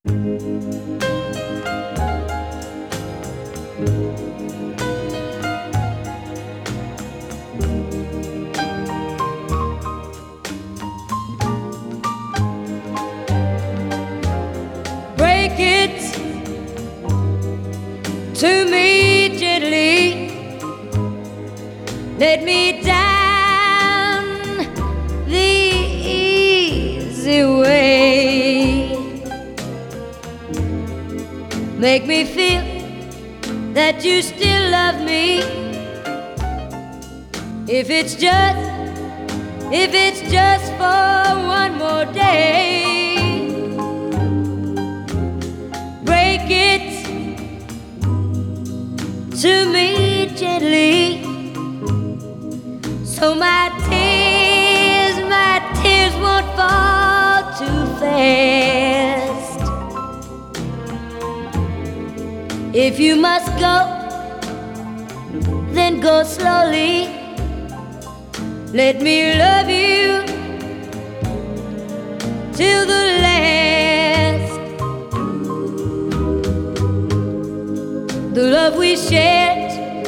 Break it to me gently. Let me down the easy way. Make me feel that you still love me. If it's just for one more day. Break it to me gently, so my tears won't fall too fast. If you must go, then go slowly. Let me love you till the last. The love we shared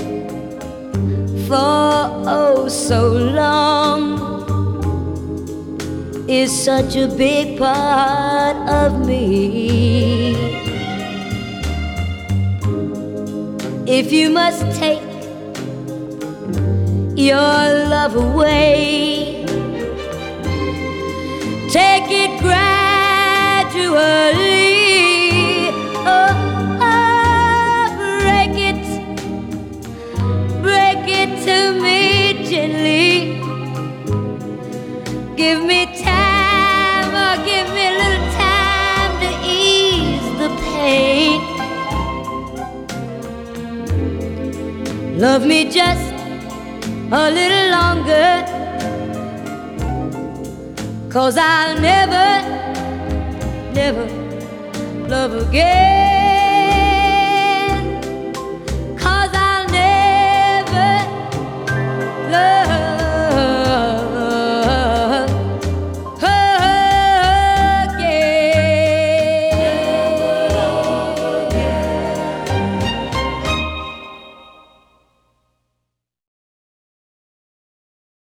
for oh so long is such a big part of me. If you must take your love away, take it gradually. Oh, break it to me gently. Give me time, or give me a little time to ease the pain. Love me just a little longer, 'cause I'll never love again.